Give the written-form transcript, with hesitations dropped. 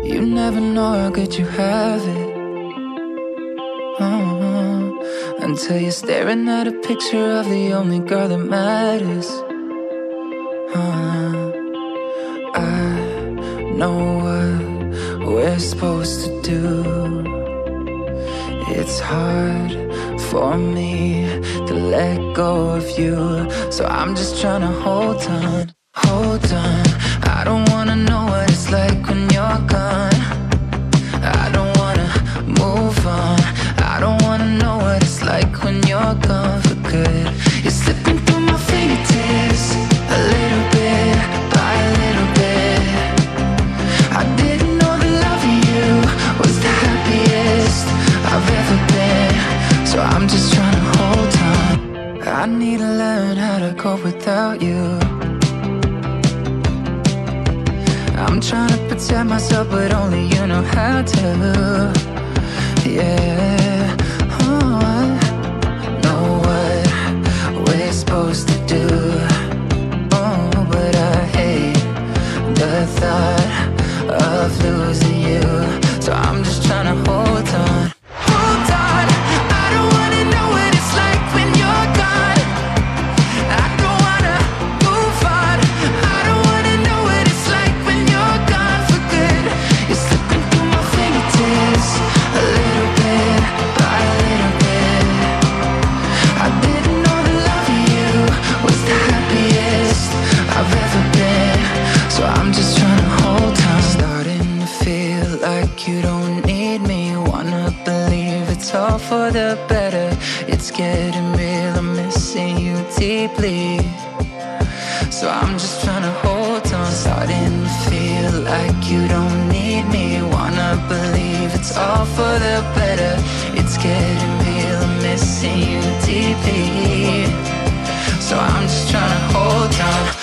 You never know how good you have it. Until you're staring at a picture of the only girl that matters. I know what we're supposed to do. It's hard for me to let go of you, so I'm just trying to hold on, hold on. I don't wanna know what it's like when you're gone. I don't wanna move on. I don't wanna know what it's like when you're gone for good. You're slipping through my fingertips, a little bit by a little bit. I didn't know the love of you was the happiest I've ever been, so I'm just trying to hold on. I need to learn how to cope without you. I'm trying to protect myself, but only you know how to. Yeah, I know what we're supposed to do. But I hate the thought of losing you, so I'm just trying to hold on. Hold on, I don't wanna know what it's like when you're gone. I don't wanna move on. I don't wanna know what it's like when you're gone for good. You're slipping through my fingertips, a little bit by a little bit. I didn't know the love of you was the happiest I've ever been, so I'm just trying to hold on. Starting to feel like you don't need me. Wanna believe it's all for the better. It's getting real, I'm missing you deeply, so I'm just trying to hold on. Starting to feel like you don't need me. Wanna believe it's all for the better. It's getting real, I'm missing you deeply, so I'm just trying to hold on.